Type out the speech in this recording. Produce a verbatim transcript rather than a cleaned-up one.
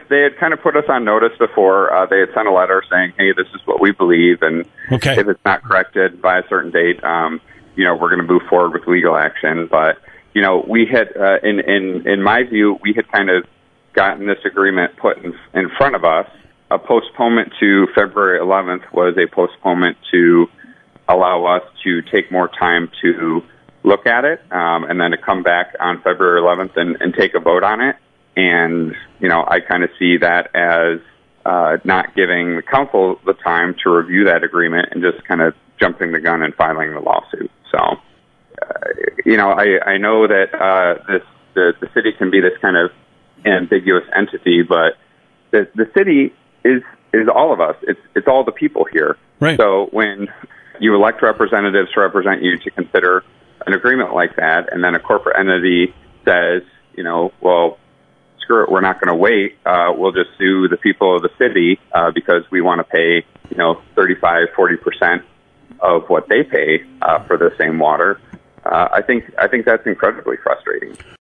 they had kind of put us on notice before. Uh, they had sent a letter saying, hey, this is what we believe, and okay. if it's not corrected by a certain date, um, you know, we're going to move forward with legal action. But, you know, we had, uh, in, in, in my view, we had kind of gotten this agreement put in, in front of us. A postponement to February eleventh was a postponement to allow us to take more time to look at it, um, and then to come back on February eleventh and, and take a vote on it. And, you know, I kind of see that as uh, not giving the council the time to review that agreement and just kind of jumping the gun and filing the lawsuit. So, uh, you know, I, I know that uh, this the, the city can be this kind of ambiguous entity, but the, the city is is all of us. It's it's all the people here. Right. So when you elect representatives to represent you to consider an agreement like that, and then a corporate entity says, you know, well, screw it, we're not going to wait. Uh, we'll just sue the people of the city uh, because we want to pay, you know, thirty-five, forty percent of what they pay uh, for the same water. Uh, I think I think that's incredibly frustrating.